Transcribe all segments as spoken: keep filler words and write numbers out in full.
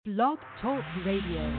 Blog Talk Radio.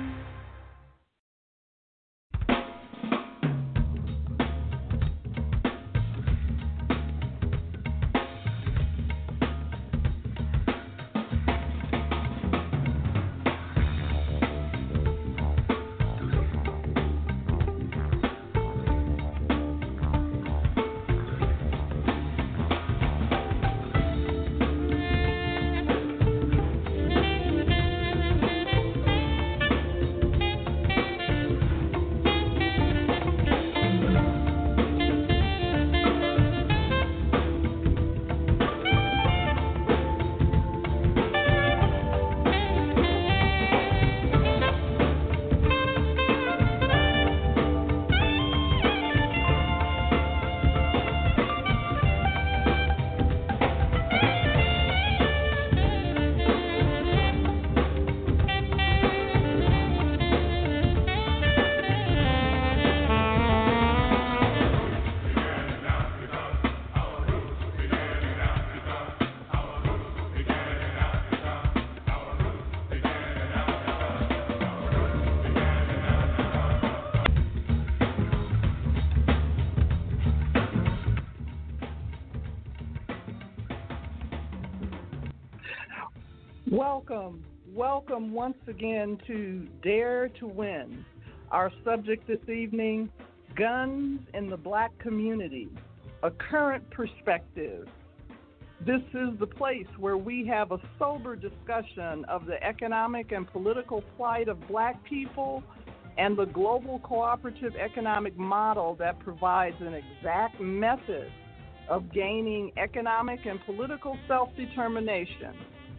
Welcome, welcome once again to Dare to Win. Our subject this evening, guns in the black community, a current perspective. This is the place where we have a sober discussion of the economic and political plight of black people and the global cooperative economic model that provides an exact method of gaining economic and political self-determination.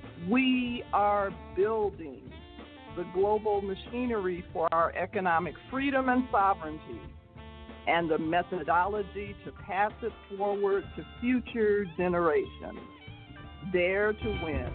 We are building the global machinery for our economic freedom and sovereignty and the methodology to pass it forward to future generations. Dare to win.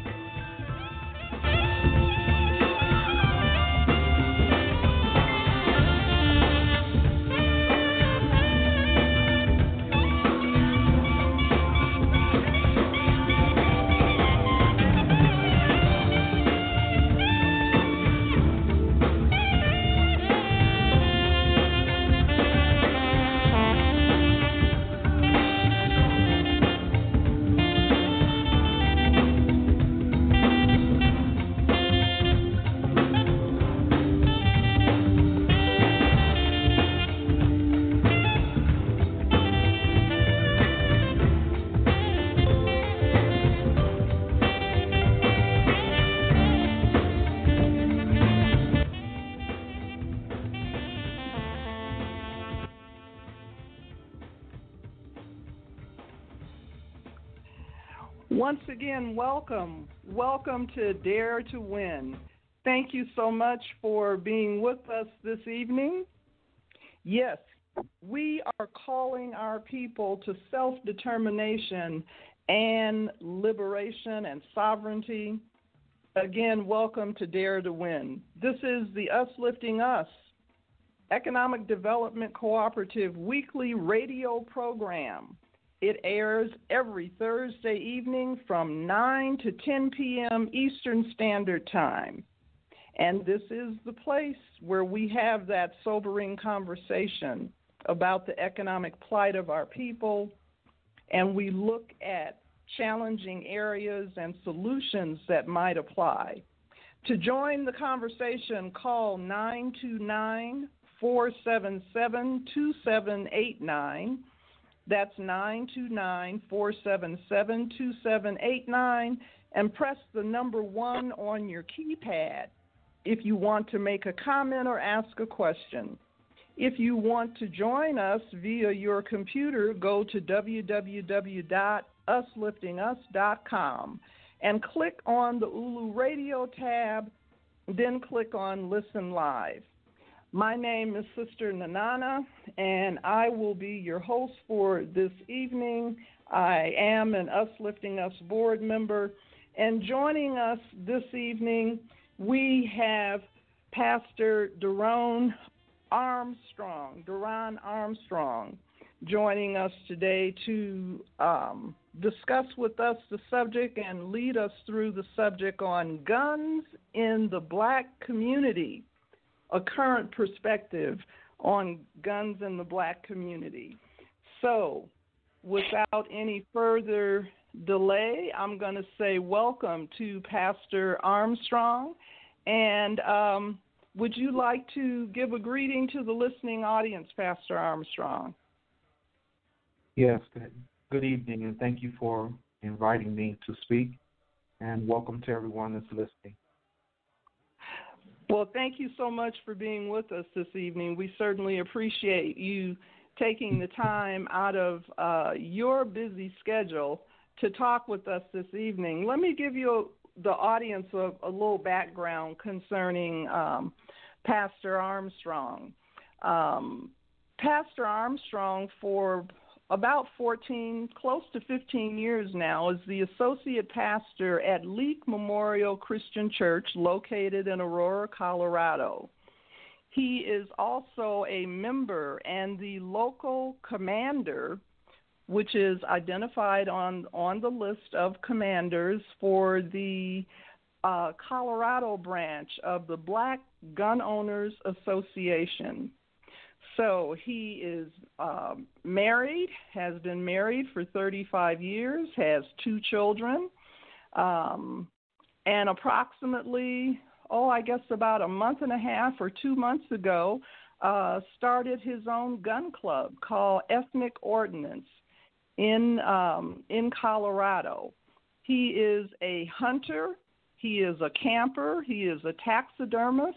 Once again, welcome. Welcome to Dare to Win. Thank you so much for being with us this evening. Yes, we are calling our people to self-determination and liberation and sovereignty. Again, welcome to Dare to Win. This is the Us Lifting Us Economic Development Cooperative weekly radio program. It airs every Thursday evening from nine to ten p.m. Eastern Standard Time. And this is the place where we have that sobering conversation about the economic plight of our people, and we look at challenging areas and solutions that might apply. To join the conversation, call nine two nine, four seven seven, two seven eight nine. That's nine two nine, four seven seven, two seven eight nine, and press the number one on your keypad if you want to make a comment or ask a question. If you want to join us via your computer, go to w w w dot us lifting us dot com and click on the Ulu Radio tab, then click on Listen Live. My name is Sister Nanana, and I will be your host for this evening. I am an Us Lifting Us board member, and joining us this evening, we have Pastor Daron Armstrong. Daron Armstrong. joining us today to um, discuss with us the subject and lead us through the subject on guns in the Black community, a current perspective on guns in the Black community. So, without any further delay, I'm going to say welcome to Pastor Armstrong. And um, would you like to give a greeting to the listening audience, Pastor Armstrong? Yes, good, good evening, and thank you for inviting me to speak, and welcome to everyone that's listening. Well, thank you so much for being with us this evening. We certainly appreciate you taking the time out of uh, your busy schedule to talk with us this evening. Let me give you the audience a, a little background concerning um, Pastor Armstrong. Um, Pastor Armstrong, for about fourteen, close to fifteen years now, is the associate pastor at Leak Memorial Christian Church located in Aurora, Colorado. He is also a member and the local commander, which is identified on, on the list of commanders for the uh, Colorado branch of the Black Gun Owners Association. So he is um, married, has been married for thirty-five years, has two children, um, and approximately, oh, I guess about a month and a half or two months ago, uh, started his own gun club called Ethnic Ordinance in um, in Colorado. He is a hunter, he is a camper, he is a taxidermist,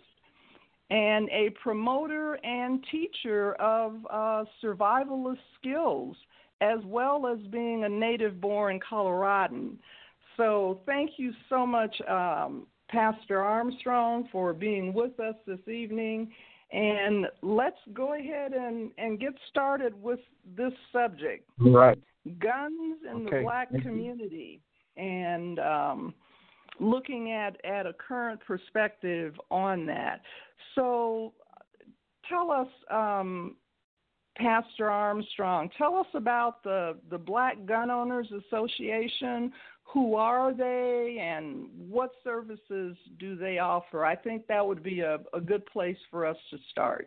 and a promoter and teacher of uh, survivalist skills, as well as being a native-born Coloradan. So thank you so much, um, Pastor Armstrong, for being with us this evening. And let's go ahead and, and get started with this subject. Right. Guns in okay. the Black Thank community. You. And um, looking at, at a current perspective on that. So tell us, um, Pastor Armstrong, tell us about the, the Black Gun Owners Association. Who are they and what services do they offer? I think that would be a, a good place for us to start.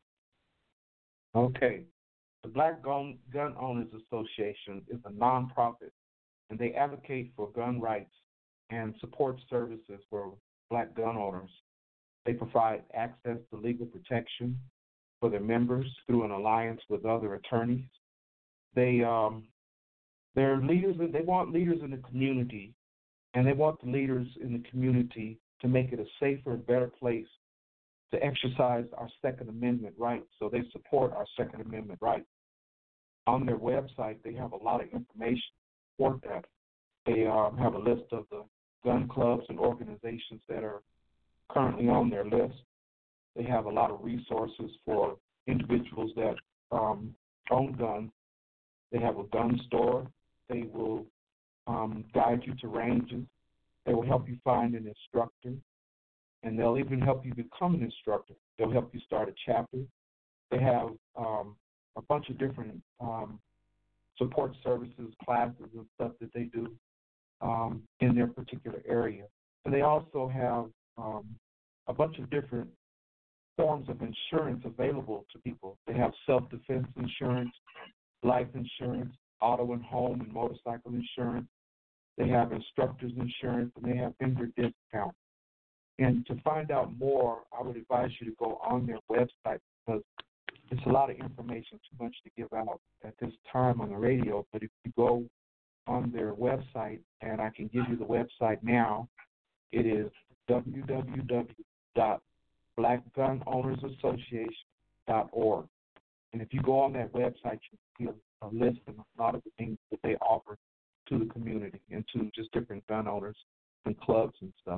Okay. The Black Gun, Gun Owners Association is a nonprofit, and they advocate for gun rights and support services for Black gun owners. They provide access to legal protection for their members through an alliance with other attorneys. They um, they're leaders. They want leaders in the community, and they want the leaders in the community to make it a safer, better place to exercise our Second Amendment rights. So they support our Second Amendment rights. On their website, they have a lot of information for that. They um, have a list of the gun clubs and organizations that are currently on their list. They have a lot of resources for individuals that um, own guns. They have a gun store. They will um, guide you to ranges. They will help you find an instructor, and they'll even help you become an instructor. They'll help you start a chapter. They have um, a bunch of different um, support services, classes, and stuff that they do um, in their particular area. And they also have um, a bunch of different forms of insurance available to people. They have self-defense insurance, life insurance, auto and home and motorcycle insurance. They have instructors insurance, and they have vendor discounts. And to find out more, I would advise you to go on their website, because it's a lot of information, too much to give out at this time on the radio. But if you go on their website, and I can give you the website now, it is w w w dot black gun owners association dot org. And if you go on that website, you see a, a list of a lot of the things that they offer to the community and to just different gun owners and clubs and stuff.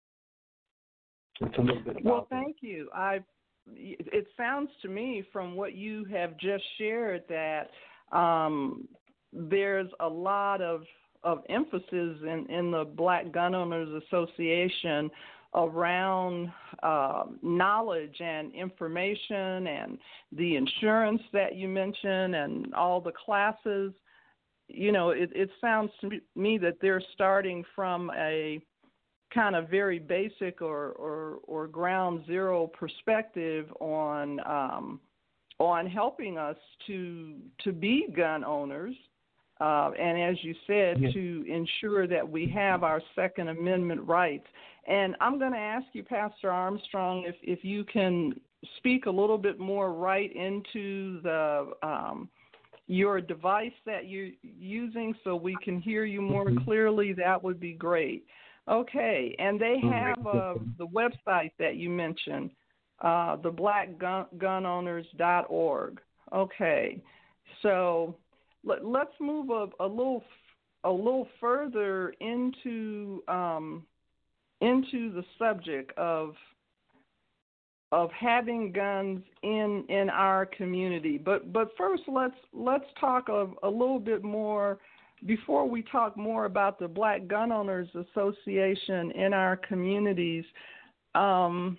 It's a little bit about Well, thank that. you. I. It sounds to me from what you have just shared that um, there's a lot of, of emphasis in, in the Black Gun Owners Association around uh, knowledge and information and the insurance that you mentioned and all the classes. You know, it, it sounds to me that they're starting from a kind of very basic or, or, or ground zero perspective on um, on helping us to to be gun owners, uh, and as you said, yes. to ensure that we have our Second Amendment rights. And I'm going to ask you, Pastor Armstrong, if, if you can speak a little bit more right into the um, your device that you're using so we can hear you more mm-hmm. clearly, that would be great. Okay, and they have uh, the website that you mentioned, uh, the black gun owners dot org. Okay, so let, let's move a, a little a little further into um, into the subject of of having guns in in our community. But but first, let's let's talk of a little bit more. Before we talk more about the Black Gun Owners Association in our communities, um,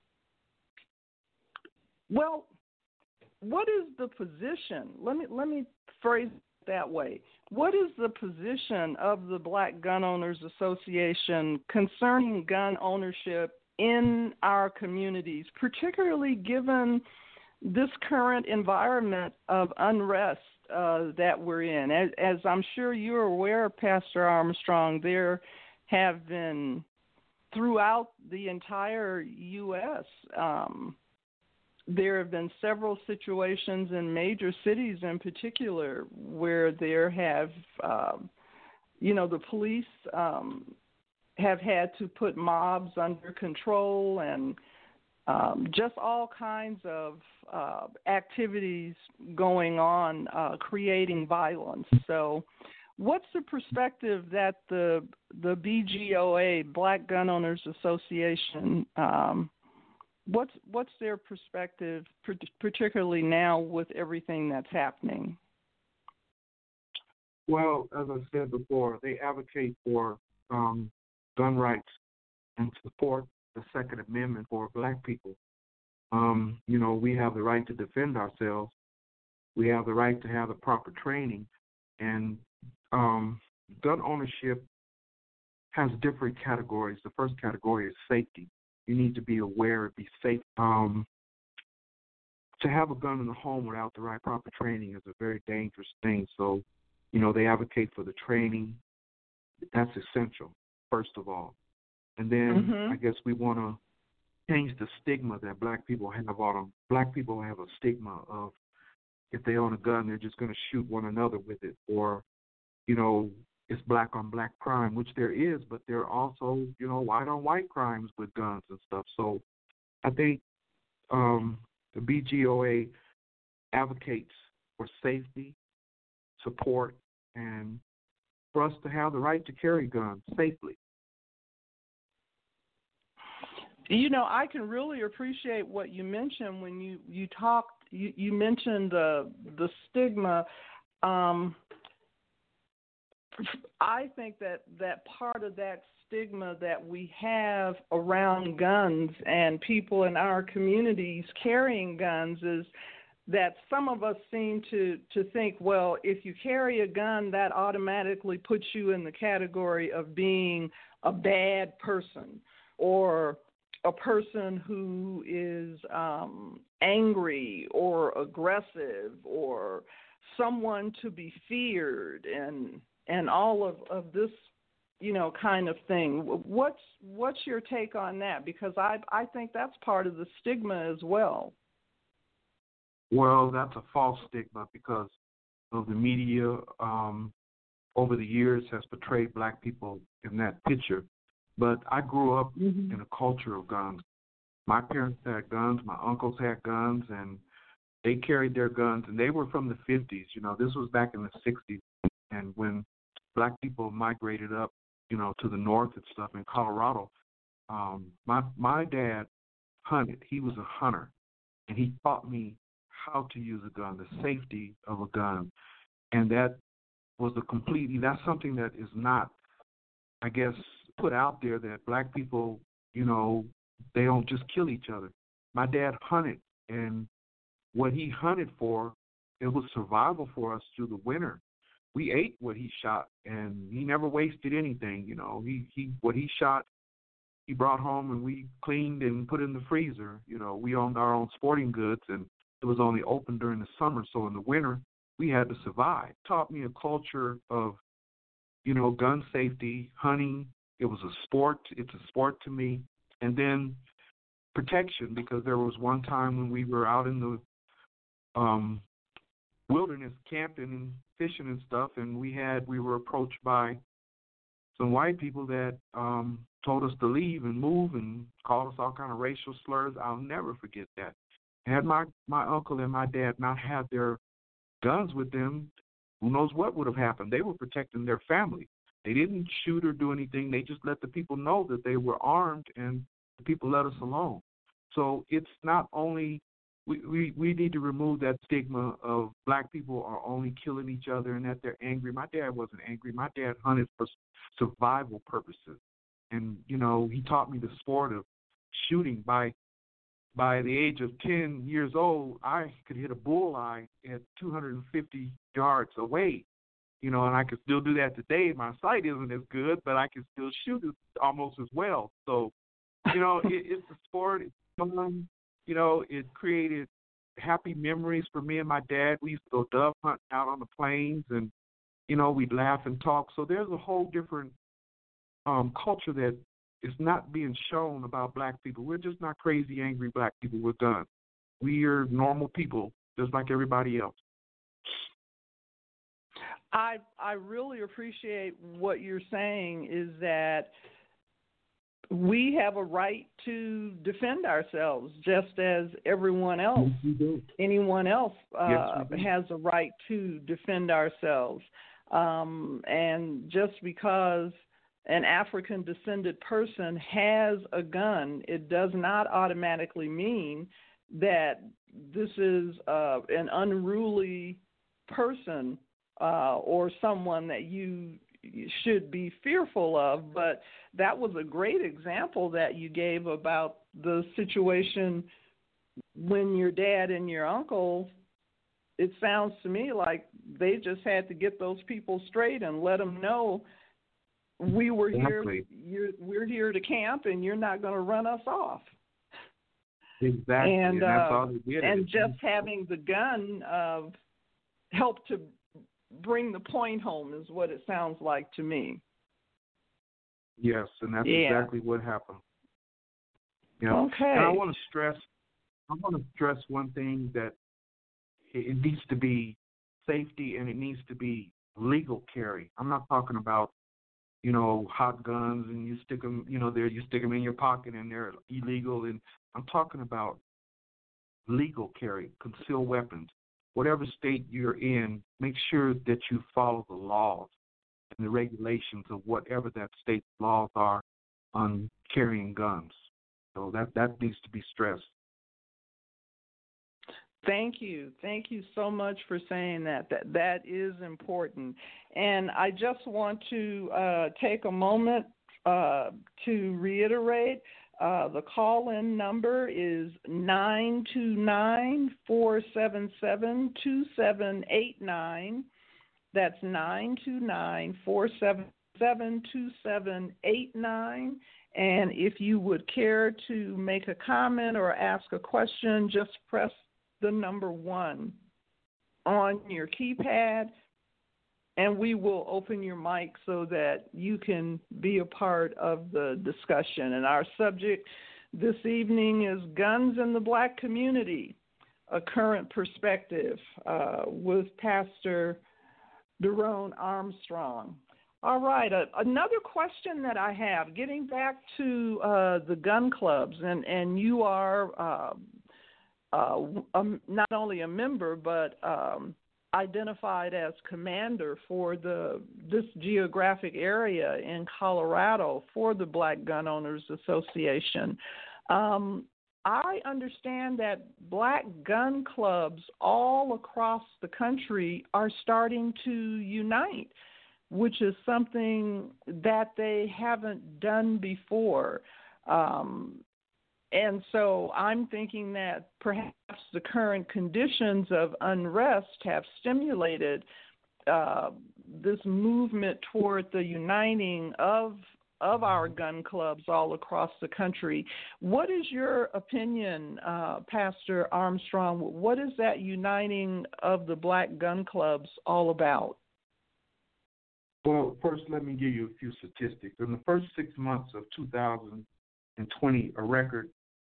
well, what is the position? Let me let me phrase it that way. What is the position of the Black Gun Owners Association concerning gun ownership in our communities, particularly given this current environment of unrest Uh, that we're in? As, as I'm sure you're aware, Pastor Armstrong, there have been, throughout the entire U S, um, there have been several situations in major cities in particular where there have, uh, you know, the police um, have had to put mobs under control and Um, just all kinds of uh, activities going on, uh, creating violence. So what's the perspective that the the B G O A, Black Gun Owners Association, um, what's, what's their perspective, particularly now with everything that's happening? Well, as I said before, they advocate for um, gun rights and support the Second Amendment for Black people. Um, you know, we have the right to defend ourselves. We have the right to have the proper training. And um, gun ownership has different categories. The first category is safety. You need to be aware and be safe. Um, to have a gun in the home without the right proper training is a very dangerous thing. So, you know, they advocate for the training. That's essential, first of all. And then mm-hmm. I guess we want to change the stigma that Black people have on them. Black people have a stigma of if they own a gun, they're just going to shoot one another with it. Or, you know, it's black on black crime, which there is, but there are also, you know, white on white crimes with guns and stuff. So I think um, the B G O A advocates for safety, support, and for us to have the right to carry guns safely. You know, I can really appreciate what you mentioned when you, you talked, you, you mentioned the the stigma. Um, I think that, that part of that stigma that we have around guns and people in our communities carrying guns is that some of us seem to, to think, well, if you carry a gun, that automatically puts you in the category of being a bad person or a person who is um, angry or aggressive or someone to be feared and and all of, of this, you know, kind of thing. What's what's your take on that? Because I I think that's part of the stigma as well. Well, that's a false stigma because of the media um, over the years has portrayed Black people in that picture. But I grew up mm-hmm. in a culture of guns. My parents had guns, my uncles had guns, and they carried their guns, and they were from the fifties. You know, this was back in the sixties, and when Black people migrated up, you know, to the north and stuff in Colorado, um, my my dad hunted. He was a hunter, and he taught me how to use a gun, the safety of a gun, and that was a completely, that's something that is not, I guess, put out there that Black people, you know, they don't just kill each other. My dad hunted, and what he hunted for, it was survival for us through the winter. We ate what he shot, and he never wasted anything. You know, he, he what he shot, he brought home, and we cleaned and put in the freezer. You know, we owned our own sporting goods, and it was only open during the summer. So in the winter, we had to survive. Taught me a culture of, you know, gun safety, hunting. It was a sport. It's a sport to me. And then protection, because there was one time when we were out in the um, wilderness camping and fishing and stuff, and we had we were approached by some white people that um, told us to leave and move and called us all kind of racial slurs. I'll never forget that. Had my, my uncle and my dad not had their guns with them, who knows what would have happened. They were protecting their family. They didn't shoot or do anything. They just let the people know that they were armed, and the people let us alone. So it's not only we, we, we need to remove that stigma of black people are only killing each other and that they're angry. My dad wasn't angry. My dad hunted for survival purposes. And, you know, he taught me the sport of shooting. By by the age of ten years old, I could hit a bullseye at two hundred fifty yards away. You know, and I can still do that today. My sight isn't as good, but I can still shoot it almost as well. So, you know, it, it's a sport. It's fun. You know, it created happy memories for me and my dad. We used to go dove hunting out on the plains, and, you know, we'd laugh and talk. So there's a whole different um, culture that is not being shown about black people. We're just not crazy, angry black people with guns. We are normal people, just like everybody else. I I really appreciate what you're saying, is that we have a right to defend ourselves just as everyone else, Yes, anyone else uh, yes, has a right to defend ourselves. Um, and just because an African-descended person has a gun, it does not automatically mean that this is uh, an unruly person uh, or someone that you should be fearful of. But that was a great example that you gave about the situation when your dad and your uncle, it sounds to me like they just had to get those people straight and let them know, we were exactly. here, you're, we're here to camp, and you're not going to run us off. Exactly, and, and, that's uh, all they did. And just having the gun uh, helped to bring the point home is what it sounds like to me. Yes, and that's yeah. exactly what happened. Yeah. Okay. And I want to stress, I want to stress one thing, that it needs to be safety, and it needs to be legal carry. I'm not talking about, you know, hot guns and you stick them, you know, there you stick them in your pocket and they're illegal. And I'm talking about legal carry, concealed weapons. Whatever state you're in, make sure that you follow the laws and the regulations of whatever that state's laws are on carrying guns. So that, that needs to be stressed. Thank you. Thank you so much for saying that. That that is important. And I just want to uh, take a moment uh, to reiterate, uh, the call-in number is nine two nine, four seven seven, two seven eight nine. That's nine two nine, four seven seven, two seven eight nine. And if you would care to make a comment or ask a question, just press the number one on your keypad, and we will open your mic so that you can be a part of the discussion. And our subject this evening is guns in the black community, a current perspective, uh, with Pastor Daron Armstrong. All right, uh, another question that I have, getting back to uh, the gun clubs, and, and you are uh, Uh, um, not only a member, but um, identified as commander for the this geographic area in Colorado for the Black Gun Owners Association. Um, I understand that black gun clubs all across the country are starting to unite, which is something that they haven't done before. Um, and so I'm thinking that perhaps the current conditions of unrest have stimulated uh, this movement toward the uniting of of our gun clubs all across the country. What is your opinion, uh, Pastor Armstrong? What is that uniting of the black gun clubs all about? Well, first, let me give you a few statistics. In the first six months of two thousand twenty, a record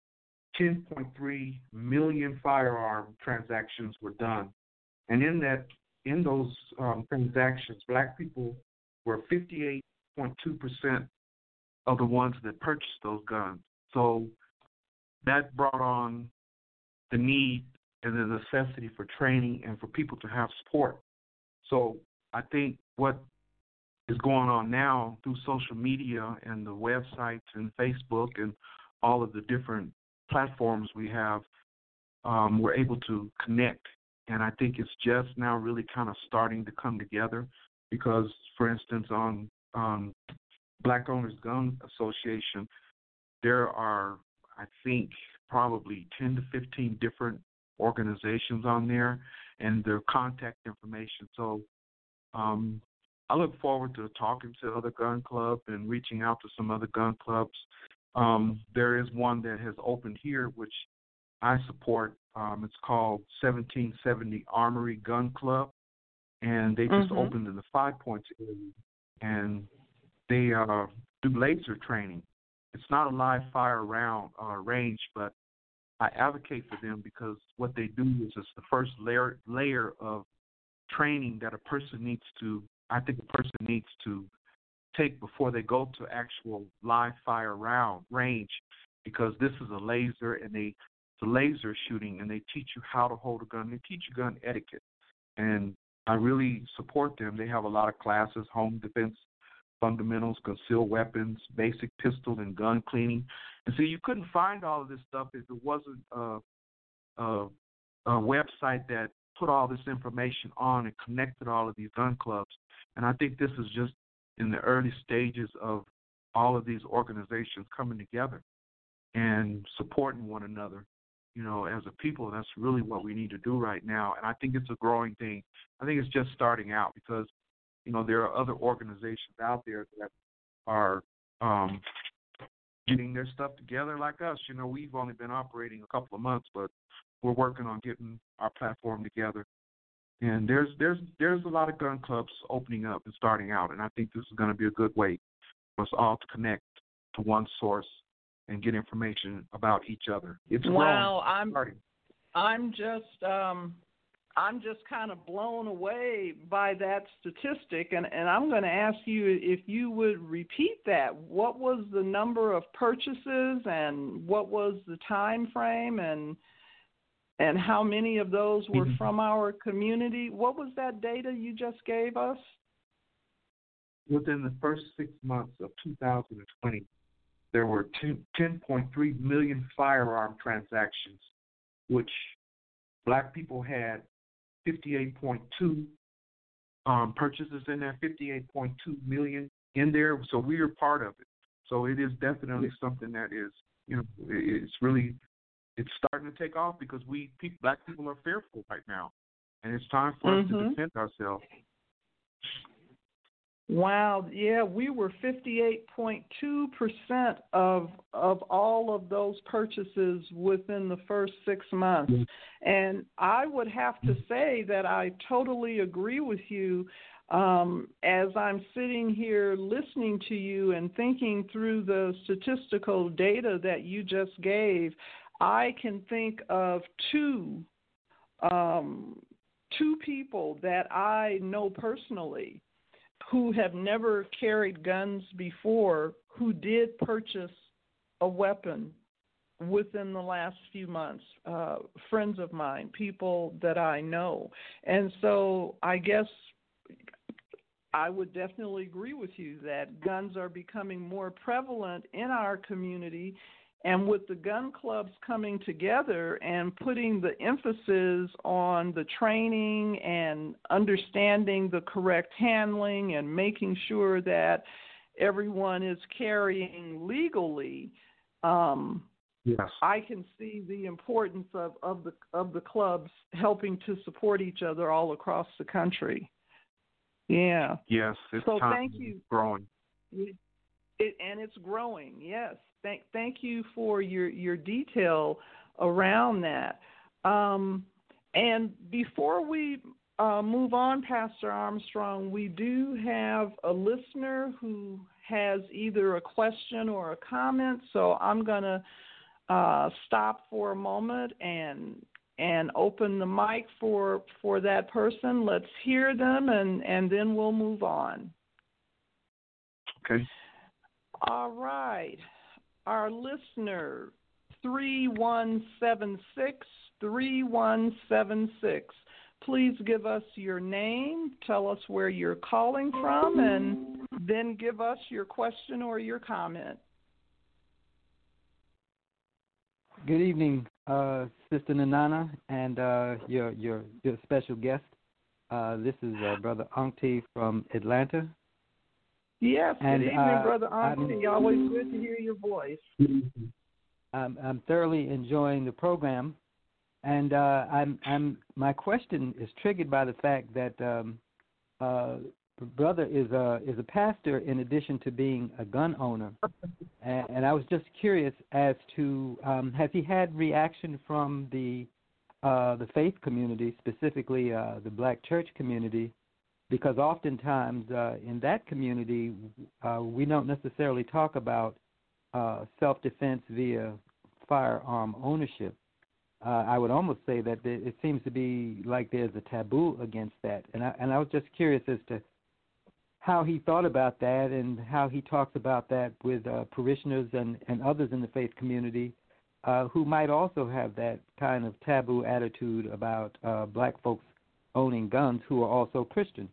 ten point three million firearm transactions were done. And in that, in those um, transactions, black people were fifty-eight point two percent of the ones that purchased those guns. So that brought on the need and the necessity for training and for people to have support. So I think what is going on now through social media and the websites and Facebook and all of the different platforms we have, um, we're able to connect. And I think it's just now really kind of starting to come together because, for instance, on um, Black Owners Gun Association, there are, I think, probably ten to fifteen different organizations on there and their contact information. So um, I look forward to talking to other gun clubs and reaching out to some other gun clubs. Um, there is one that has opened here, which I support. Um, it's called seventeen seventy Armory Gun Club, and they just mm-hmm. opened in the Five Points area, and they uh, do laser training. It's not a live fire round uh, range, but I advocate for them because what they do is it's the first layer layer of training that a person needs to, I think a person needs to take before they go to actual live fire round range, because this is a laser and they it's a laser shooting, and they teach you how to hold a gun. They teach you gun etiquette, and I really support them. They have a lot of classes: home defense fundamentals, concealed weapons, basic pistol and gun cleaning. And so you couldn't find all of this stuff if it wasn't a, a, a website that put all this information on and connected all of these gun clubs. And I think this is just in the early stages of all of these organizations coming together and supporting one another. You know, as a people, that's really what we need to do right now. And I think it's a growing thing. I think it's just starting out because, you know, there are other organizations out there that are um, getting their stuff together like us. You know, we've only been operating a couple of months, but we're working on getting our platform together. And there's there's there's a lot of gun clubs opening up and starting out, and I think this is going to be a good way for us all to connect to one source and get information about each other. It's wow, growing. I'm starting. I'm just um, I'm just kind of blown away by that statistic, and, and I'm going to ask you if you would repeat that. What was the number of purchases, and what was the time frame, and and how many of those were mm-hmm. from our community? What was that data you just gave us? Within the first six months of two thousand twenty, there were ten point three million firearm transactions, which black people had fifty-eight point two um, purchases in there, fifty-eight point two million in there. So we are part of it. So it is definitely something that is, you know, it's really, it's starting to take off because we, people, black people are fearful right now. And it's time for mm-hmm. us to defend ourselves. Wow, yeah, we were fifty-eight point two percent of of all of those purchases within the first six months. Mm-hmm. And I would have to say that I totally agree with you. Um, as I'm sitting here listening to you and thinking through the statistical data that you just gave, I can think of two um, two people that I know personally who have never carried guns before, who did purchase a weapon within the last few months, uh, friends of mine, people that I know. And so I guess I would definitely agree with you that guns are becoming more prevalent in our community. And with the gun clubs coming together and putting the emphasis on the training and understanding the correct handling and making sure that everyone is carrying legally, um, Yes. I can see the importance of, of the of the clubs helping to support each other all across the country. Yeah. Yes, it's so time thank you. growing. It, it, and it's growing. Yes. Thank thank you for your your detail around that. Um, and before we uh, move on, Pastor Armstrong, we do have a listener who has either a question or a comment. So I'm going to uh, stop for a moment and and open the mic for for that person. Let's hear them, and, and then we'll move on. Okay. All right. Our listener, three one seven six, three one seven six. Please give us your name, tell us where you're calling from, and then give us your question or your comment. Good evening, uh, Sister Nanana, and uh, your, your your special guest. Uh, this is uh, Brother Ankti from Atlanta. Yes, and, good evening, uh, Brother Ankti. Always good to hear your voice. I'm, I'm thoroughly enjoying the program, and uh, I'm I'm my question is triggered by the fact that um, uh, Brother is a is a pastor in addition to being a gun owner. And, and I was just curious as to um, has he had reaction from the uh, the faith community, specifically uh, the Black church community, because oftentimes uh, in that community uh, we don't necessarily talk about uh, self-defense via firearm ownership. Uh, I would almost say that it seems to be like there's a taboo against that, and I, and I was just curious as to how he thought about that and how he talks about that with uh, parishioners and, and others in the faith community uh, who might also have that kind of taboo attitude about uh, black folks owning guns who are also Christian.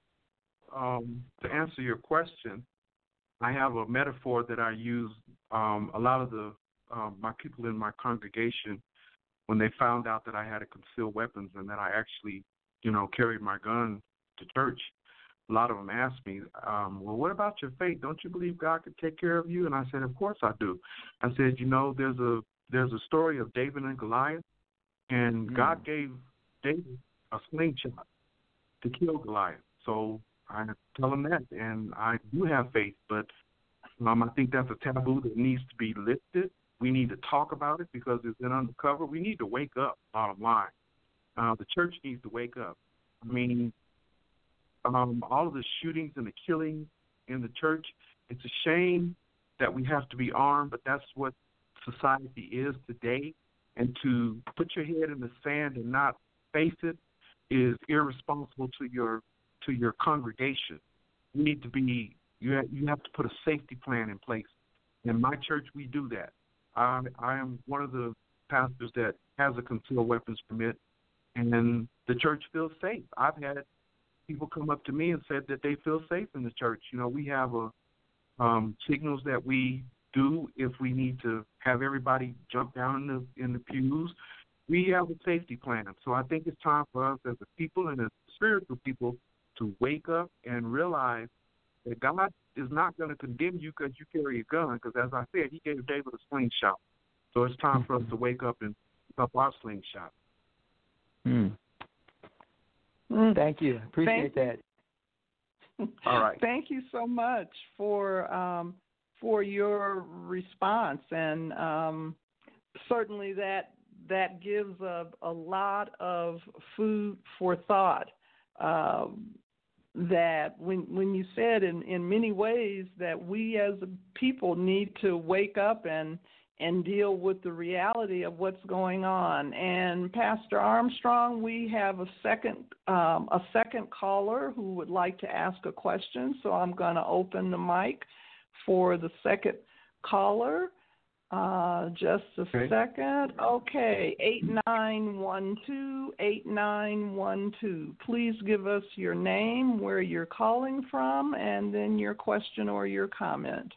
Um, to answer your question, I have a metaphor that I use. Um, a lot of the um, my people in my congregation, when they found out that I had a concealed weapons and that I actually, you know, carried my gun to church, a lot of them asked me, um, well, what about your faith? Don't you believe God could take care of you? And I said, of course I do. I said, you know, there's a there's a story of David and Goliath, and mm. God gave David a slingshot to kill Goliath. So I tell him that, and I do have faith, but um, I think that's a taboo that needs to be lifted. We need to talk about it because it's been undercover. We need to wake up, bottom line. Uh, the church needs to wake up. I mean, Um, all of the shootings and the killings in the church, it's a shame that we have to be armed, but that's what society is today. And to put your head in the sand and not face it is irresponsible to your to your congregation. You need to be you have, you have to put a safety plan in place. In my church, we do that. I, I am one of the pastors that has a concealed weapons permit, and the church feels safe. I've had people come up to me and said that they feel safe in the church. You know, we have a um, signals that we do if we need to have everybody jump down in the in the pews. We have a safety plan. So I think it's time for us as a people and as spiritual people to wake up and realize that God is not going to condemn you because you carry a gun, because as I said, he gave David a slingshot. So it's time for us to wake up and pick up our slingshot. Mm. Mm. Thank you. Appreciate Thank that. All right. Thank you so much for um, for your response, and um, certainly that that gives a, a lot of food for thought. Uh, that when when you said in, in many ways that we as a people need to wake up and and deal with the reality of what's going on. And Pastor Armstrong, we have a second um, a second caller who would like to ask a question, so I'm going to open the mic for the second caller. Uh, just a okay. second. Okay, eight nine one two, eight nine one two. Please give us your name, where you're calling from, and then your question or your comment.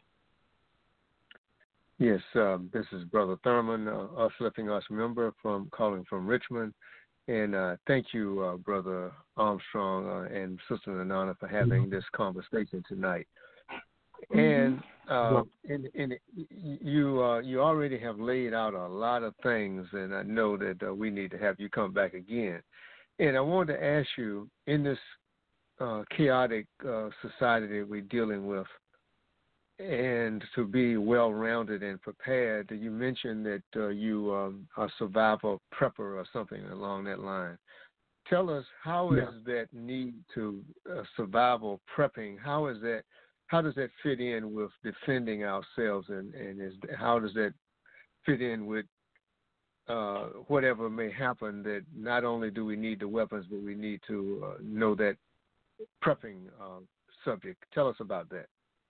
Yes, uh, this is Brother Thurman, uh, uplifting us member from calling from Richmond. And uh, thank you, uh, Brother Armstrong uh, and Sister Nanana, for having this conversation tonight. And uh, and, and you uh, you already have laid out a lot of things, and I know that uh, we need to have you come back again. And I wanted to ask you, in this uh, chaotic uh, society that we're dealing with, and to be well-rounded and prepared, you mentioned that uh, you um, are a survival prepper or something along that line. Tell us, how is yeah. that need to uh, survival prepping? How is that? How does that fit in with defending ourselves, and, and is, how does that fit in with uh, whatever may happen? That not only do we need the weapons, but we need to uh, know that prepping uh, subject. Tell us about that.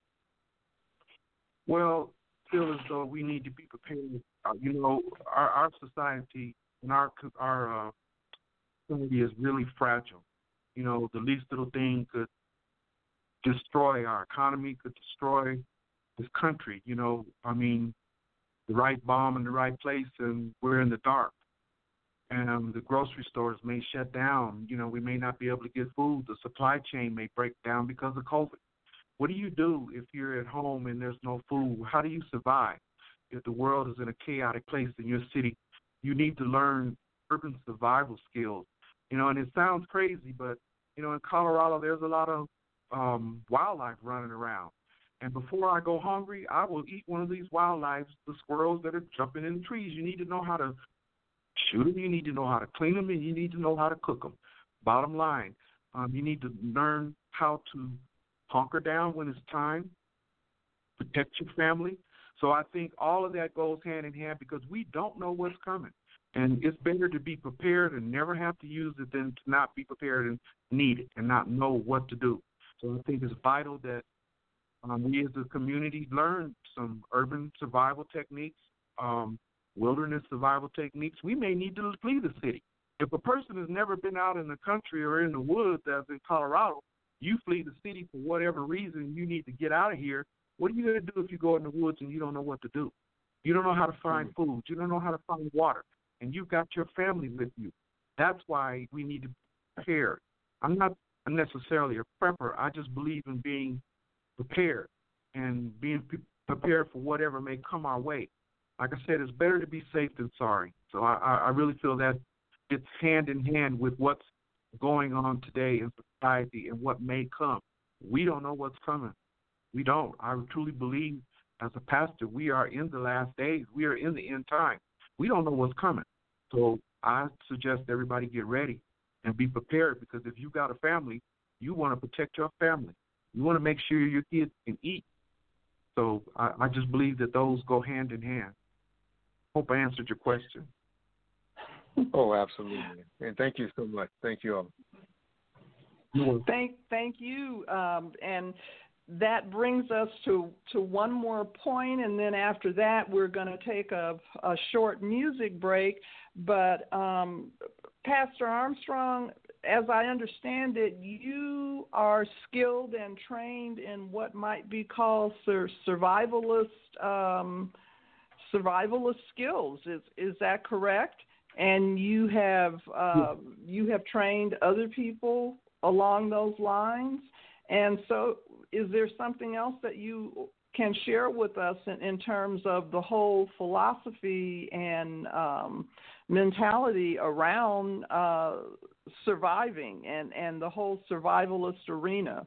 Well, I feel as though we need to be prepared. Uh, you know, our, our society and our our uh, community is really fragile. You know, the least little thing could destroy our economy, could destroy this country. You know, I mean, the right bomb in the right place, and we're in the dark. And the grocery stores may shut down. You know, we may not be able to get food. The supply chain may break down because of COVID. What do you do if you're at home and there's no food? How do you survive? If the world is in a chaotic place in your city, you need to learn urban survival skills. You know, and it sounds crazy, but, you know, in Colorado, there's a lot of um, wildlife running around. And before I go hungry, I will eat one of these wildlife, the squirrels that are jumping in the trees. You need to know how to shoot them. You need to know how to clean them, and you need to know how to cook them. Bottom line, um, you need to learn how to hunker down when it's time, protect your family. So I think all of that goes hand in hand because we don't know what's coming. And it's better to be prepared and never have to use it than to not be prepared and need it and not know what to do. So I think it's vital that um, we as a community learn some urban survival techniques, um, wilderness survival techniques. We may need to flee the city. If a person has never been out in the country or in the woods, as in Colorado, you flee the city for whatever reason, you need to get out of here. What are you going to do if you go in the woods and you don't know what to do? You don't know how to find food. You don't know how to find water. And you've got your family with you. That's why we need to prepare. I'm not necessarily a prepper. I just believe in being prepared and being pre- prepared for whatever may come our way. Like I said, it's better to be safe than sorry. So I, I really feel that it's hand in hand with what's going on today in society and what may come. We don't know what's coming. We don't. I truly believe as a pastor, we are in the last days. We are in the end time. We don't know what's coming. So I suggest everybody get ready and be prepared because if you got a family, you want to protect your family. You want to make sure your kids can eat. So I, I just believe that those go hand in hand. Hope I answered your question. Oh, absolutely. And thank you so much. Thank you all. Thank, thank you. Um, and that brings us to, to one more point, and then after that, we're going to take a, a short music break. But um, Pastor Armstrong, as I understand it, you are skilled and trained in what might be called sur- survivalist um, survivalist skills. Is is that correct? And you have uh, you have trained other people along those lines. And so, is there something else that you can share with us in, in terms of the whole philosophy and um, mentality around uh, surviving and, and the whole survivalist arena?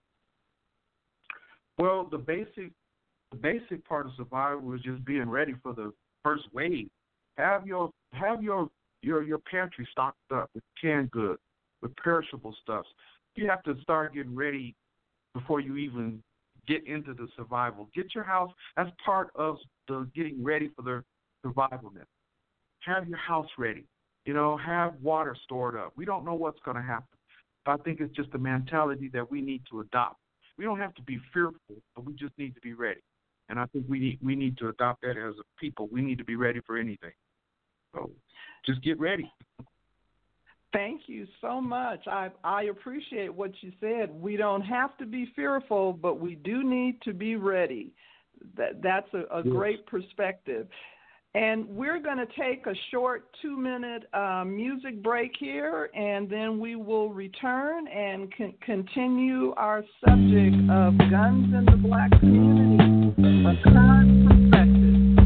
Well, the basic the basic part of survival is just being ready for the first wave. Have your have your your your pantry stocked up with canned goods, with perishable stuffs. You have to start getting ready before you even get into the survival. Get your house as part of the getting ready for the survivalness. Have your house ready. You know, have water stored up. We don't know what's going to happen. I think it's just a mentality that we need to adopt. We don't have to be fearful, but we just need to be ready. And I think we need we need to adopt that as a people. We need to be ready for anything. So just get ready. Thank you so much. I, I appreciate what you said. We don't have to be fearful, but we do need to be ready. That That's a, a yes. great perspective. And we're going to take a short two-minute uh, music break here, and then we will return and con- continue our subject of guns in the Black community, a current perspective.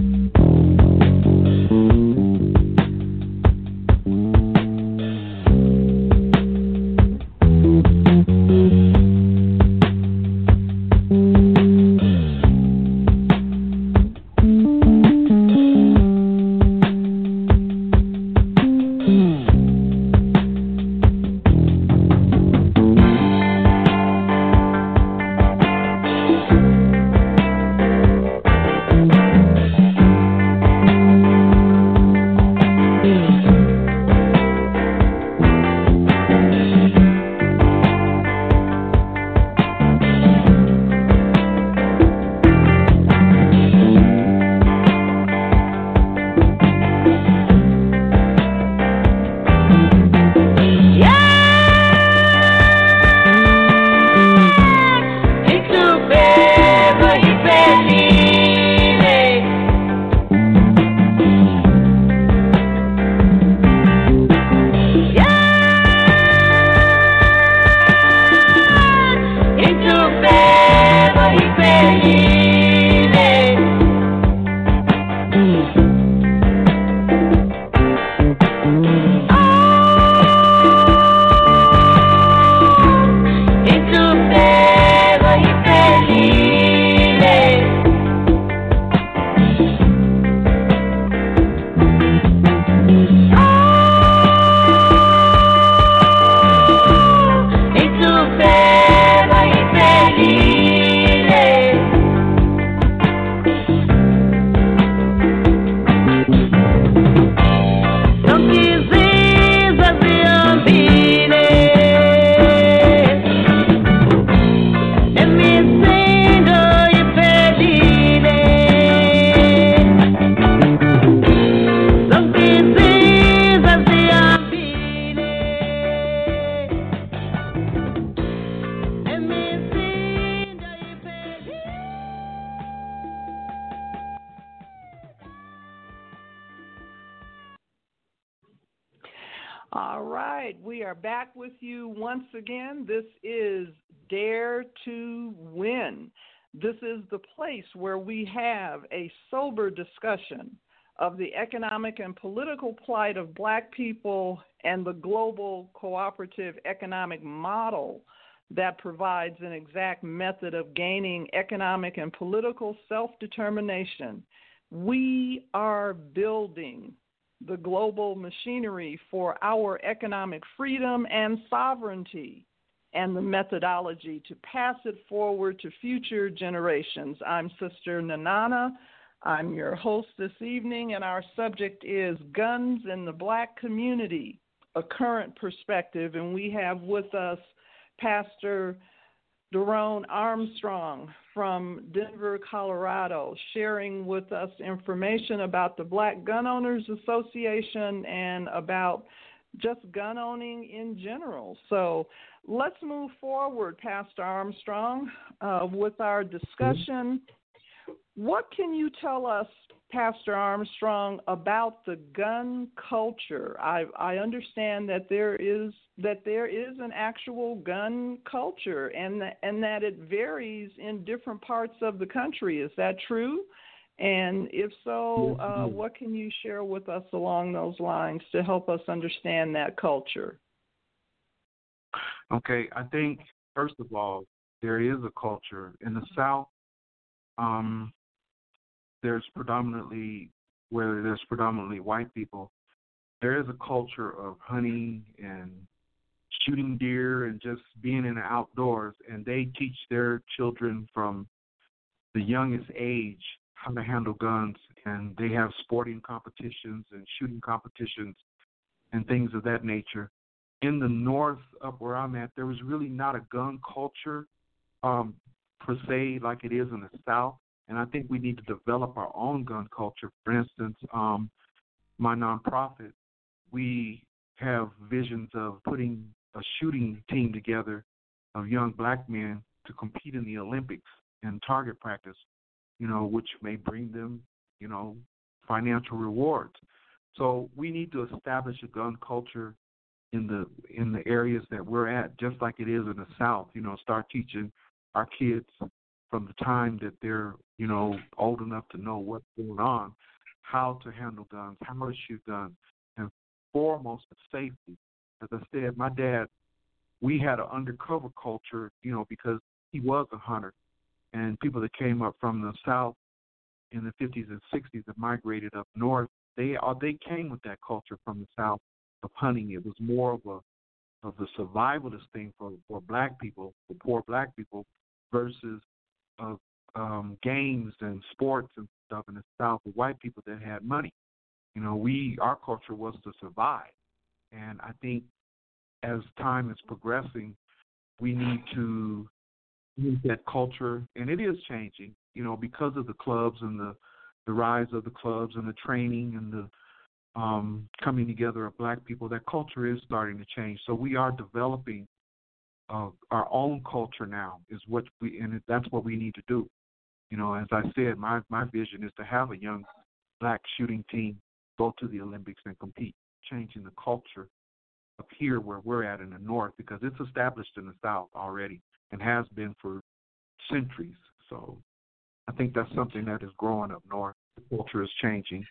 All right, we are back with you once again. This is Dare to Win. This is the place where we have a sober discussion of the economic and political plight of Black people and the global cooperative economic model that provides an exact method of gaining economic and political self-determination. We are building the global machinery for our economic freedom and sovereignty and the methodology to pass it forward to future generations. I'm Sister Nanana. I'm your host this evening, and our subject is Guns in the Black Community, a current perspective, and we have with us Pastor Daron Armstrong from Denver, Colorado, sharing with us information about the Black Gun Owners Association and about just gun owning in general. So let's move forward, Pastor Armstrong, uh, with our discussion. What can you tell us, Pastor Armstrong, about the gun culture? I, I understand that there is that there is an actual gun culture, and that, and that it varies in different parts of the country. Is that true? And if so, uh, what can you share with us along those lines to help us understand that culture? Okay, I think, first of all, there is a culture. In the South, um, there's predominantly, where there's predominantly white people, there is a culture of hunting and shooting deer and just being in the outdoors, and they teach their children from the youngest age how to handle guns, and they have sporting competitions and shooting competitions and things of that nature. In the North, up where I'm at, there was really not a gun culture um, per se like it is in the South, and I think we need to develop our own gun culture. For instance, um, my nonprofit, we have visions of putting a shooting team together of young Black men to compete in the Olympics and target practice, you know, which may bring them, you know, financial rewards. So we need to establish a gun culture in the in the areas that we're at, just like it is in the South. You know, start teaching our kids from the time that they're, you know, old enough to know what's going on, how to handle guns, how to shoot guns, and foremost, safety. As I said, my dad, we had an undercover culture, you know, because he was a hunter, and people that came up from the South in the fifties and sixties that migrated up north, they uh, they came with that culture from the South of hunting. It was more of a of a survivalist thing for, for black people, for poor black people, versus of um, games and sports and stuff in the South for white people that had money. You know, we our culture was to survive, and I think as time is progressing, we need to use that culture, and it is changing. You know, because of the clubs and the the rise of the clubs and the training and the um, coming together of black people, that culture is starting to change. So we are developing uh, our own culture now, is what we, and that's what we need to do. You know, as I said, my, my vision is to have a young black shooting team go to the Olympics and compete, changing the culture up here where we're at in the North, because it's established in the South already and has been for centuries. So I think that's something that is growing up north. The culture is changing.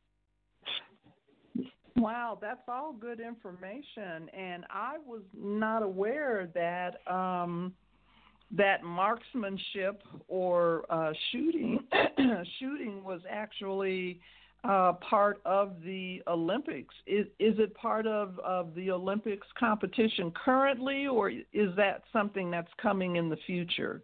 Wow, that's all good information, and I was not aware that um, that marksmanship or uh, shooting shooting was actually uh, part of the Olympics. Is is it part of, of the Olympics competition currently, or is that something that's coming in the future?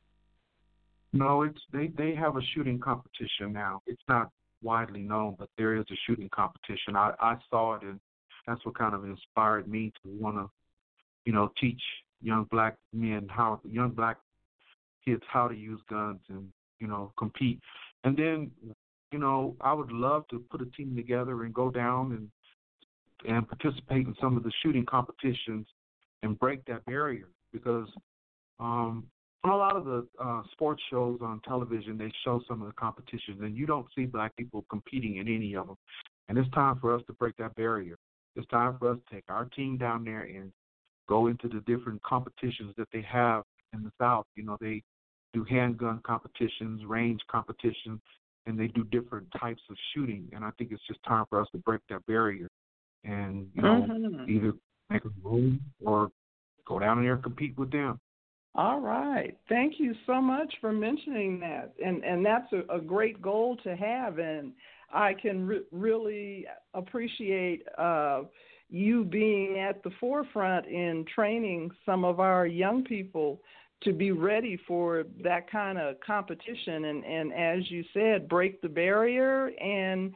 No, it's they, they have a shooting competition now. It's not widely known, but there is a shooting competition. I, I saw it, and that's what kind of inspired me to want to, you know, teach young black men how, young black kids how to use guns and, you know, compete. And then, you know, I would love to put a team together and go down and and participate in some of the shooting competitions and break that barrier, because um, on a lot of the uh, sports shows on television, they show some of the competitions, and you don't see black people competing in any of them. And it's time for us to break that barrier. It's time for us to take our team down there and go into the different competitions that they have in the South. You know, they do handgun competitions, range competitions, and they do different types of shooting. And I think it's just time for us to break that barrier and, you know, mm-hmm. either make a room or go down there and compete with them. All right. Thank you so much for mentioning that. And and that's a, a great goal to have. And I can re- really appreciate uh, you being at the forefront in training some of our young people to be ready for that kind of competition. And, and as you said, break the barrier. And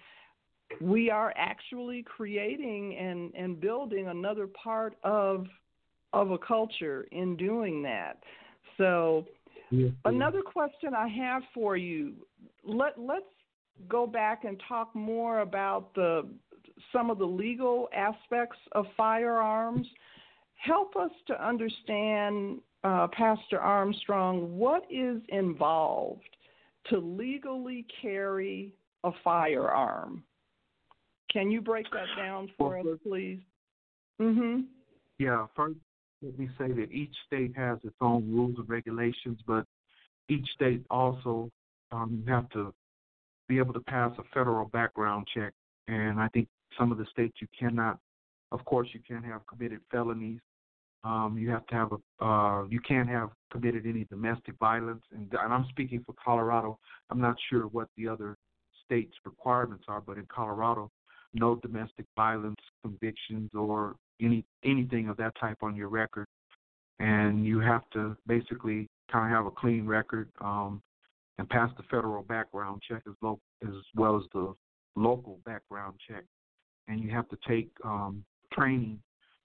we are actually creating and, and building another part of of a culture in doing that. So yes, another question I have for you, let, let's go back and talk more about the some of the legal aspects of firearms. Help us to understand, uh, Pastor Armstrong, what is involved to legally carry a firearm? Can you break that down for well, us, please? Mm-hmm. Yeah, first, let me say that each state has its own rules and regulations, but each state also um, have to be able to pass a federal background check. And I think some of the states you cannot, of course, you can't have committed felonies. Um, you have to have a, uh, you can't have committed any domestic violence. And, and I'm speaking for Colorado. I'm not sure what the other states' requirements are, but in Colorado, no domestic violence convictions or any anything of that type on your record, and you have to basically kind of have a clean record um, and pass the federal background check as, lo- as well as the local background check, and you have to take um, training.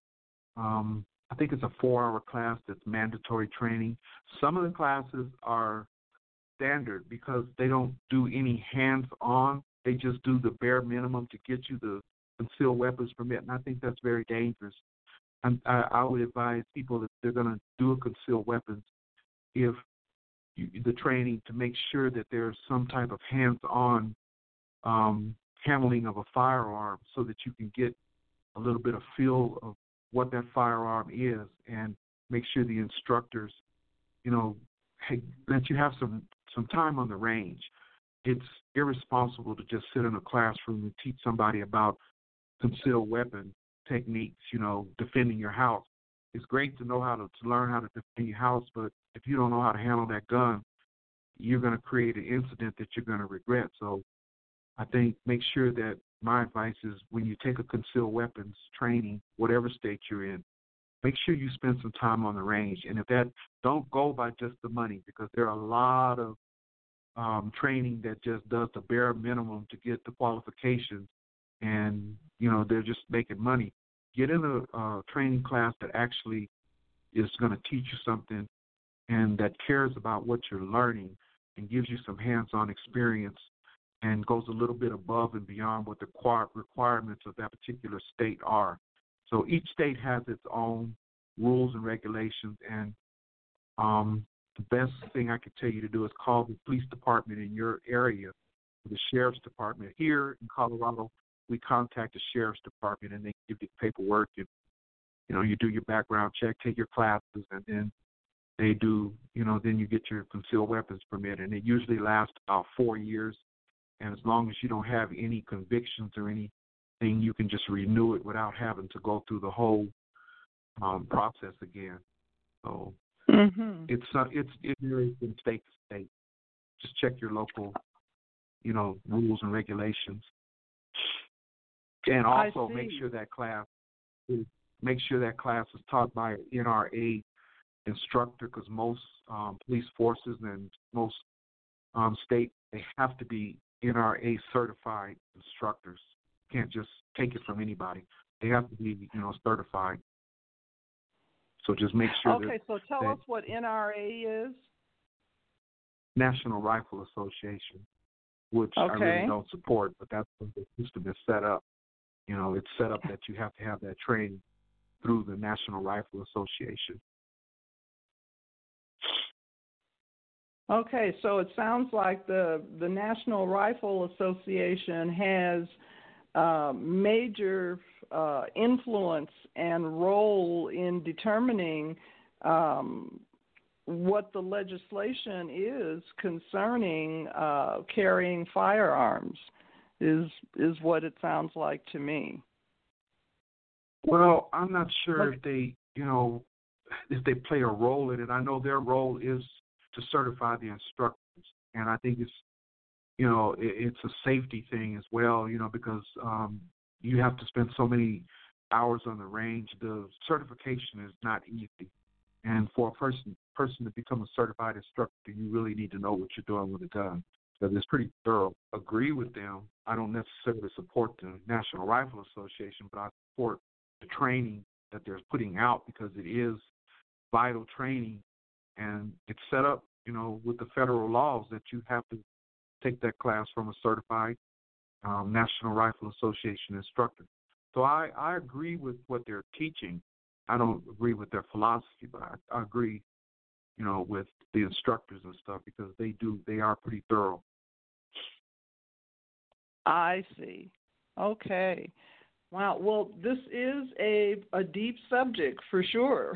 Um, I think it's a four-hour class that's mandatory training. Some of the classes are standard because they don't do any hands-on. They just do the bare minimum to get you the concealed weapons permit, and I think that's very dangerous. And I, I would advise people that they're going to do a concealed weapons if you, the training to make sure that there's some type of hands-on um, handling of a firearm so that you can get a little bit of feel of what that firearm is, and make sure the instructors, you know, hey, let you have some, some time on the range. It's irresponsible to just sit in a classroom and teach somebody about concealed weapon techniques, you know, defending your house. It's great to know how to, to learn how to defend your house, but if you don't know how to handle that gun, you're going to create an incident that you're going to regret. So I think make sure that my advice is when you take a concealed weapons training, whatever state you're in, make sure you spend some time on the range. And if that, don't go by just the money, because there are a lot of um, training that just does the bare minimum to get the qualifications, and, you know, they're just making money. Get in a uh, training class that actually is going to teach you something and that cares about what you're learning and gives you some hands-on experience and goes a little bit above and beyond what the requirements of that particular state are. So each state has its own rules and regulations, and um, the best thing I could tell you to do is call the police department in your area, the sheriff's department. Here in Colorado, we contact the sheriff's department, and they give you paperwork. And, you know, you do your background check, take your classes, and then they do, you know, then you get your concealed weapons permit, and it usually lasts about four years. And as long as you don't have any convictions or anything, you can just renew it without having to go through the whole um, process again. So mm-hmm. it's uh, it's it varies from state to state. Just check your local, you know, rules and regulations, and also make sure that class is, make sure that class is taught by an N R A instructor, because most um, police forces and most um, state, they have to be N R A certified instructors. Can't just take it from anybody. They have to be, you know, certified. So just make sure. Okay, that, so tell that us what N R A is. National Rifle Association, which okay. I really don't support, but that's what the system is set up. You know, it's set up that you have to have that training through the National Rifle Association. Okay, so it sounds like the, the National Rifle Association has uh, major uh, influence and role in determining um, what the legislation is concerning uh, carrying firearms, is is what it sounds like to me. Well, I'm not sure okay. if they, you know, if they play a role in it. I know their role is to certify the instructors, and I think it's, you know, it, it's a safety thing as well, you know, because um, you have to spend so many hours on the range. The certification is not easy, and for a person person to become a certified instructor, you really need to know what you're doing with a gun. So it's pretty thorough. Agree with them. I don't necessarily support the National Rifle Association, but I support the training that they're putting out, because it is vital training. And it's set up, you know, with the federal laws that you have to take that class from a certified um, National Rifle Association instructor. So I, I agree with what they're teaching. I don't agree with their philosophy, but I, I agree, you know, with the instructors and stuff, because they do, they are pretty thorough. I see. Okay. Wow. Well, this is a, a deep subject for sure.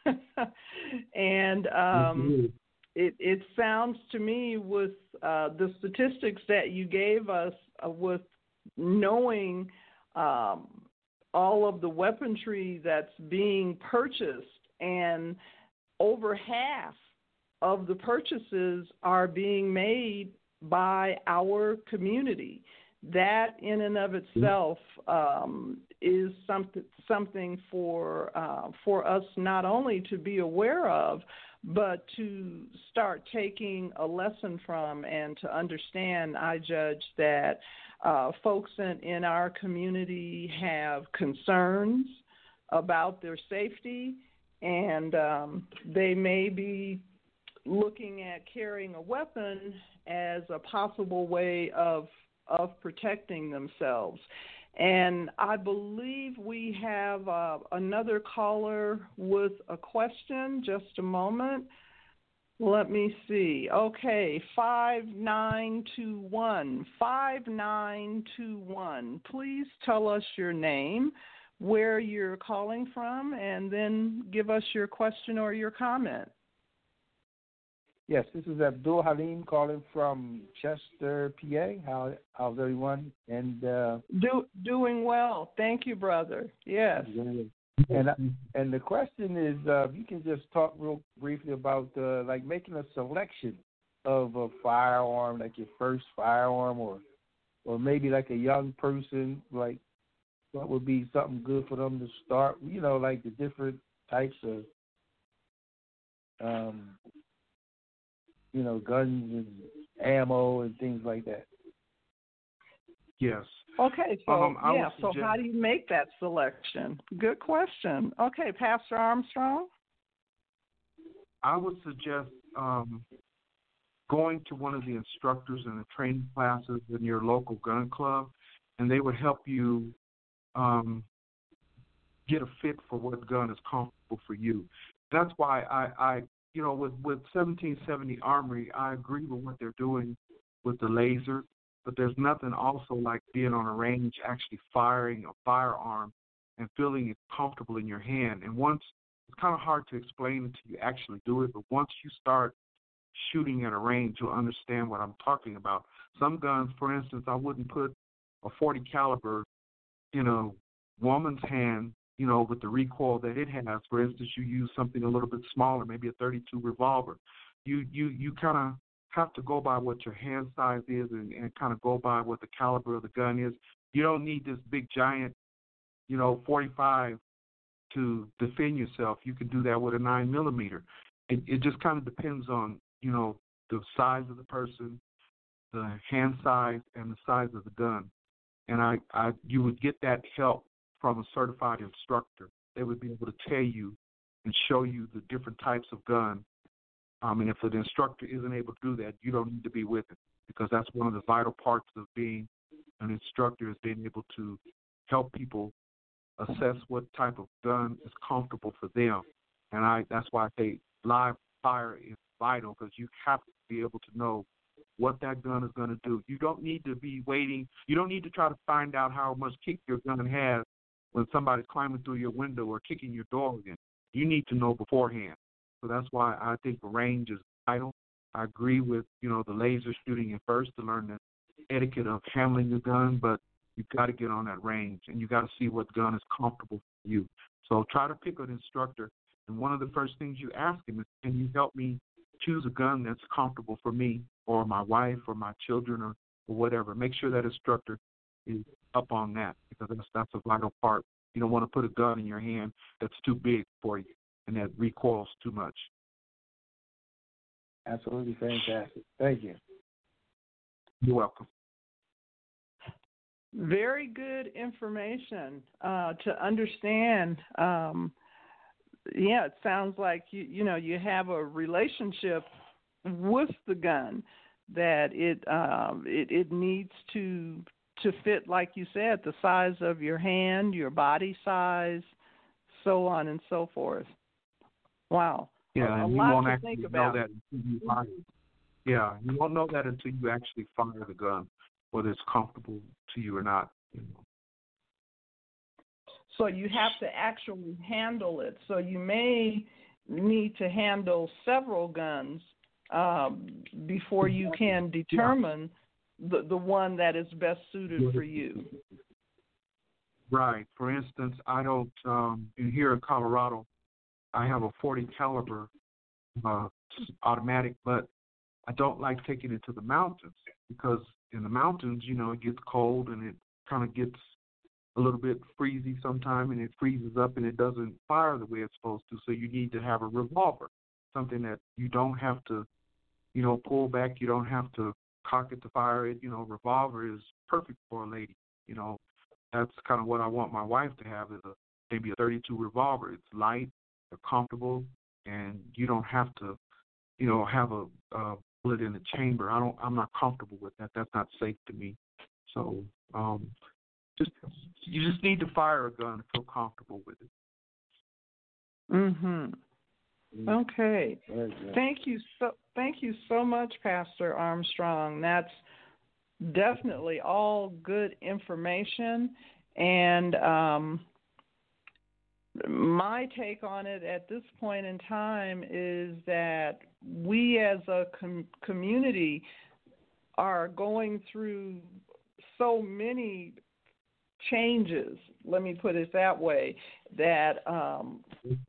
and um, it, it sounds to me, with uh, the statistics that you gave us, uh, with knowing um, all of the weaponry that's being purchased, and over half of the purchases are being made by our community. That in and of itself um, is something something for uh, for us not only to be aware of, but to start taking a lesson from and to understand. I judge that uh, folks in, in our community have concerns about their safety, and um, they may be looking at carrying a weapon as a possible way of of protecting themselves. And I believe we have uh, another caller with a question. Just a moment. Let me see. Okay, five nine two one. five nine two one. Please tell us your name, where you're calling from, and then give us your question or your comment. Yes, this is Abdul Halim calling from Chester, P A. How, how's everyone? And uh, Do, doing well. Thank you, brother. Yes. And and the question is, uh, you can just talk real briefly about uh, like making a selection of a firearm, like your first firearm, or or maybe like a young person, like what would be something good for them to start. You know, like the different types of um, you know, guns and ammo and things like that. Yes. Okay, so um, yeah, so suggest, how do you make that selection? Good question. Okay, Pastor Armstrong? I would suggest um, going to one of the instructors in the training classes in your local gun club, and they would help you um, get a fit for what gun is comfortable for you. That's why I, I you know, with, with seventeen seventy Armory, I agree with what they're doing with the laser, but there's nothing also like being on a range, actually firing a firearm and feeling it comfortable in your hand. And once, it's kind of hard to explain until you actually do it, but once you start shooting at a range, you'll understand what I'm talking about. Some guns, for instance, I wouldn't put a forty caliber in a woman's hand, you know, with the recoil that it has. For instance, you use something a little bit smaller, maybe a thirty-two revolver. You you you kind of have to go by what your hand size is and, and kind of go by what the caliber of the gun is. You don't need this big giant, you know, forty-five to defend yourself. You can do that with a nine millimeter. It, it just kind of depends on, you know, the size of the person, the hand size, and the size of the gun. And I, I you would get that help from a certified instructor. They would be able to tell you and show you the different types of gun. Um, and if the instructor isn't able to do that, you don't need to be with it, because that's one of the vital parts of being an instructor, is being able to help people assess what type of gun is comfortable for them. And I that's why I say live fire is vital, because you have to be able to know what that gun is going to do. You don't need to be waiting. You don't need to try to find out how much kick your gun has when somebody's climbing through your window or kicking your door in. You need to know beforehand. So that's why I think the range is vital. I agree with, you know, the laser shooting at first to learn the etiquette of handling the gun, but you've got to get on that range, and you've got to see what gun is comfortable for you. So try to pick an instructor, and one of the first things you ask him is, can you help me choose a gun that's comfortable for me or my wife or my children or, or whatever. Make sure that instructor is up on that, because that's, that's a vital part. You don't want to put a gun in your hand that's too big for you and that recoils too much. Absolutely fantastic. Thank you. You're welcome. Very good information uh, to understand. Um, yeah, it sounds like you you know you have a relationship with the gun, that it um, it, it needs to to fit, like you said, the size of your hand, your body size, so on and so forth. Wow. Yeah, a, a and you lot won't to actually think know about. that until you fire it. Yeah, you won't know that until you actually fire the gun, whether it's comfortable to you or not. You know. So you have to actually handle it. So you may need to handle several guns um, before you can determine the, the one that is best suited for you. Right. For instance, I don't, um, here in Colorado, I have a forty caliber uh, automatic, but I don't like taking it to the mountains, because in the mountains, you know, it gets cold and it kind of gets a little bit freezy sometimes, and it freezes up and it doesn't fire the way it's supposed to. So you need to have a revolver, something that you don't have to, you know, pull back. You don't have to cock it to fire it. You know, revolver is perfect for a lady. You know, that's kind of what I want my wife to have, is a maybe a thirty-two revolver. It's light, it's comfortable, and you don't have to, you know, have a, a bullet in the chamber. I don't. I'm not comfortable with that. That's not safe to me. So, um, just you just need to fire a gun and feel comfortable with it. Mhm. Okay. Thank you so thank you so much, Pastor Armstrong. That's definitely all good information. And um, my take on it at this point in time is that we as a com- community are going through so many changes, let me put it that way, that um,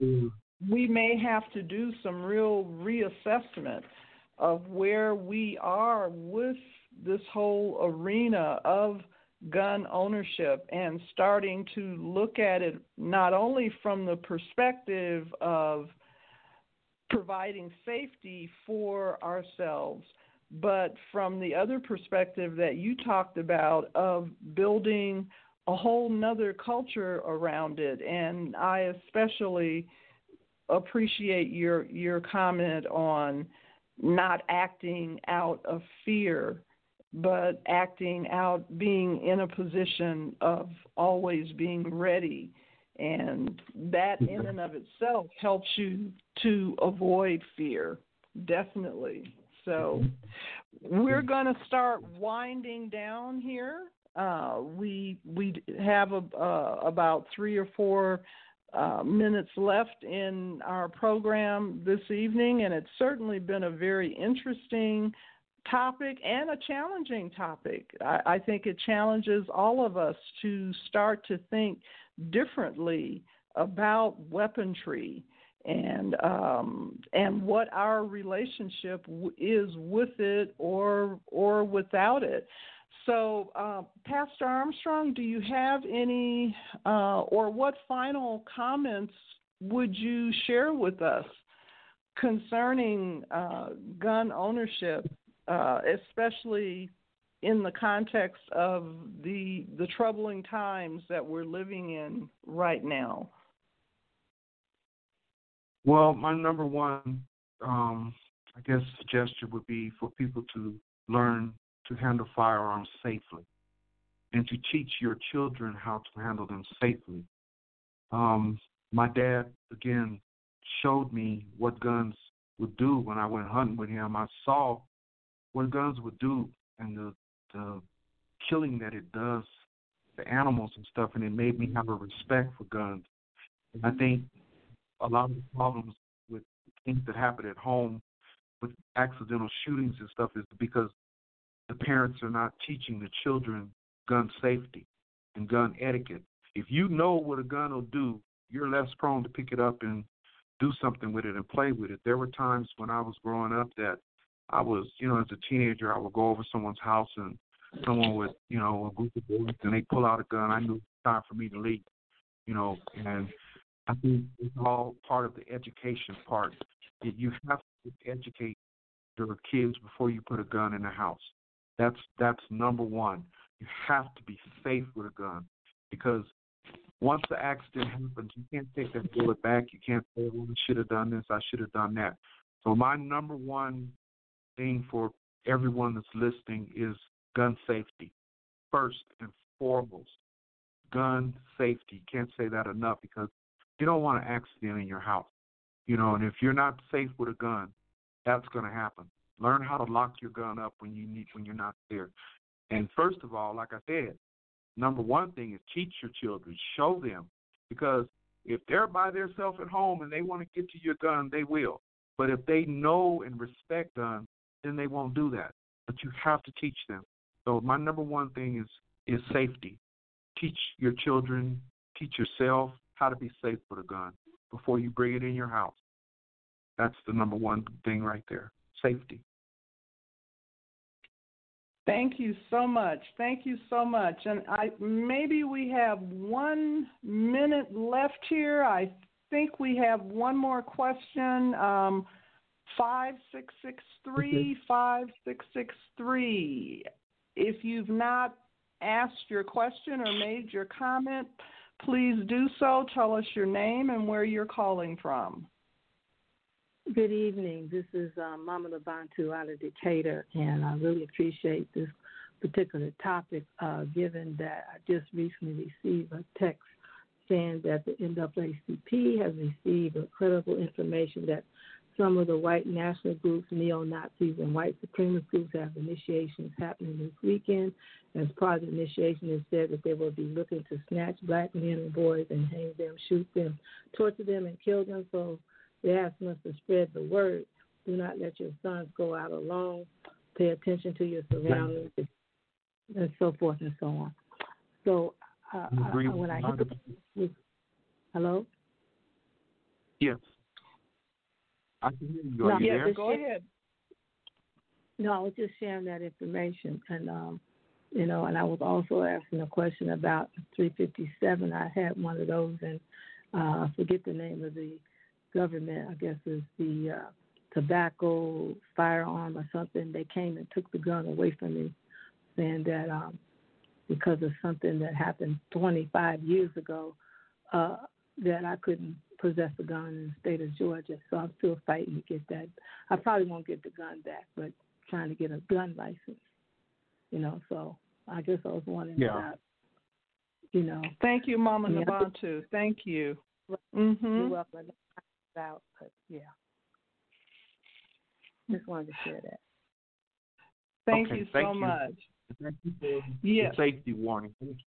we may have to do some real reassessment of where we are with this whole arena of gun ownership and starting to look at it not only from the perspective of providing safety for ourselves, but from the other perspective that you talked about of building a whole nother culture around it. And I especially appreciate your your comment on not acting out of fear, but acting out, being in a position of always being ready. And that in and of itself helps you to avoid fear, definitely. So we're going to start winding down here. Uh, we we have a, uh, about three or four uh, minutes left in our program this evening, and it's certainly been a very interesting topic and a challenging topic. I, I think it challenges all of us to start to think differently about weaponry and um, and what our relationship w- is with it or or without it. So, uh, Pastor Armstrong, do you have any uh, or what final comments would you share with us concerning uh, gun ownership, uh, especially in the context of the the troubling times that we're living in right now? Well, my number one, um, I guess, suggestion would be for people to learn to handle firearms safely and to teach your children how to handle them safely. Um, my dad, again, showed me what guns would do when I went hunting with him. I saw what guns would do and the, the killing that it does to animals and stuff, and it made me have a respect for guns. And I think a lot of the problems with things that happen at home with accidental shootings and stuff is because the parents are not teaching the children gun safety and gun etiquette. If you know what a gun will do, you're less prone to pick it up and do something with it and play with it. There were times when I was growing up that I was, you know, as a teenager, I would go over someone's house and someone would, you know, a group of boys, and they pull out a gun. I knew it was time for me to leave, you know, and I think it's all part of the education part. You have to educate your kids before you put a gun in the house. That's that's number one. You have to be safe with a gun because once the accident happens, you can't take that bullet back. You can't say, well, I should have done this, I should have done that. So my number one thing for everyone that's listening is gun safety. First and foremost, gun safety. Can't say that enough because you don't want an accident in your house. You know, and if you're not safe with a gun, that's going to happen. Learn how to lock your gun up when you need when you're not there. And first of all, like I said, number one thing is teach your children, show them, because if they're by themselves at home and they want to get to your gun, they will. But if they know and respect guns, then they won't do that. But you have to teach them. So my number one thing is is safety. Teach your children, teach yourself how to be safe with a gun before you bring it in your house. That's the number one thing right there, safety. Thank you so much. Thank you so much. And I maybe we have one minute left here. I think we have one more question. Um, five six six three, five six six three. If you've not asked your question or made your comment, please do so. Tell us your name and where you're calling from. Good evening. This is um, Mama Labantu out of Decatur, and I really appreciate this particular topic, uh, given that I just recently received a text saying that the N double A C P has received credible information that some of the white national groups, neo-Nazis, and white supremacist groups have initiations happening this weekend. As part of the initiation, it said that they will be looking to snatch black men and boys and hang them, shoot them, torture them, and kill them. So they're asking us to spread the word. Do not let your sons go out alone. Pay attention to your surroundings, and so forth and so on. So uh, I, when I hit the, hello? Yes. I can hear you. No, Are you yeah, there? Go ahead. No, I was just sharing that information, and um, you know, and I was also asking a question about three fifty-seven. I had one of those, and uh, I forget the name of the government. I guess it's the uh, tobacco firearm or something. They came and took the gun away from me, saying that um, because of something that happened twenty-five years ago, uh, that I couldn't possess a gun in the state of Georgia. So I'm still fighting to get that. I probably won't get the gun back, but trying to get a gun license, you know. So I guess I was wondering yeah. about, you know. Thank you, Mama yeah. Nabantu. Thank you. Mm-hmm. Mm-hmm. You're welcome. About, but yeah. Just wanted to share that. Thank okay, you thank so you. much. Thank you for yes. the safety warning.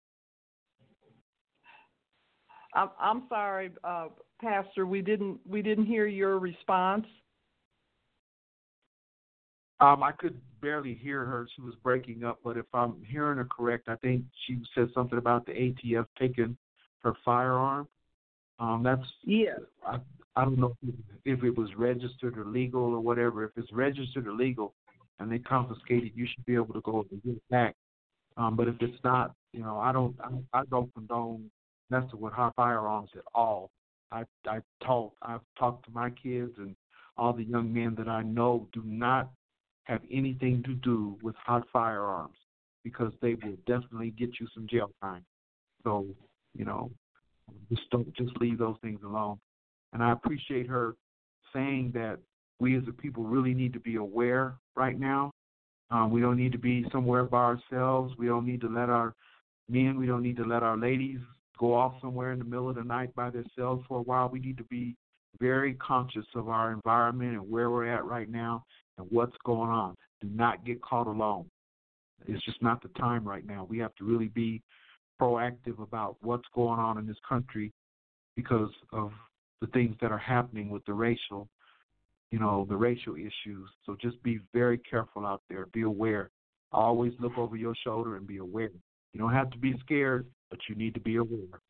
I'm, I'm sorry, uh, Pastor. We didn't we didn't hear your response. Um, I could barely hear her. She was breaking up. But if I'm hearing her correct, I think she said something about the A T F taking her firearm. Um, that's yes. I, I don't know if, if it was registered or legal or whatever. If it's registered or legal and they confiscate it, you should be able to go and get it back. Um, but if it's not, you know, I don't I, I don't condone messing with hot firearms at all. I I talk I've talked to my kids and all the young men that I know do not have anything to do with hot firearms because they will definitely get you some jail time. So, you know, just don't just leave those things alone. And I appreciate her saying that we as a people really need to be aware right now. Um, we don't need to be somewhere by ourselves. We don't need to let our men, we don't need to let our ladies go off somewhere in the middle of the night by themselves for a while. We need to be very conscious of our environment and where we're at right now and what's going on. Do not get caught alone. It's just not the time right now. We have to really be proactive about what's going on in this country because of the things that are happening with the racial, you know, the racial issues. So just be very careful out there. Be aware. Always look over your shoulder and be aware. You don't have to be scared, but you need to be aware.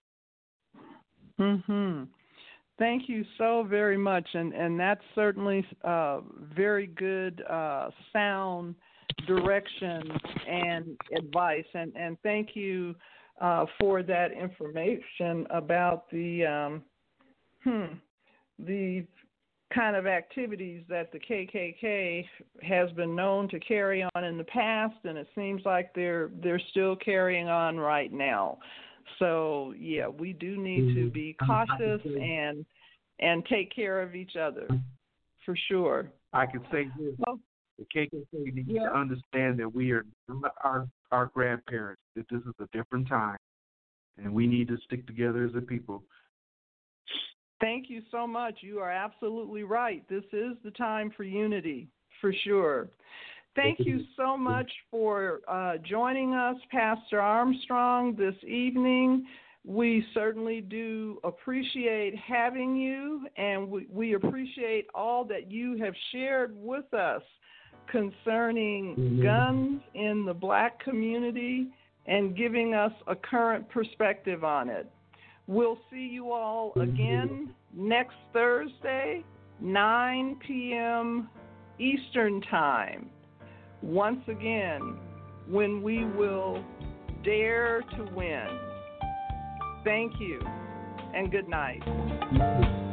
Mm-hmm. Thank you so very much, and, and that's certainly uh, very good, uh, sound direction and advice, and, and thank you uh, for that information about the um, hmm, the kind of activities that the K K K has been known to carry on in the past, and it seems like they're they're still carrying on right now. So, yeah, we do need to be cautious and and take care of each other, for sure. I can say this. Well, the K K K needs yeah. to understand that we are not our, our grandparents, that this is a different time, and we need to stick together as a people. Thank you so much. You are absolutely right. This is the time for unity, for sure. Thank you so much for uh, joining us, Pastor Armstrong, this evening. We certainly do appreciate having you, and we, we appreciate all that you have shared with us concerning mm-hmm. guns in the black community and giving us a current perspective on it. We'll see you all again next Thursday, nine p.m. Eastern Time. Once again, when we will dare to win. Thank you, and good night.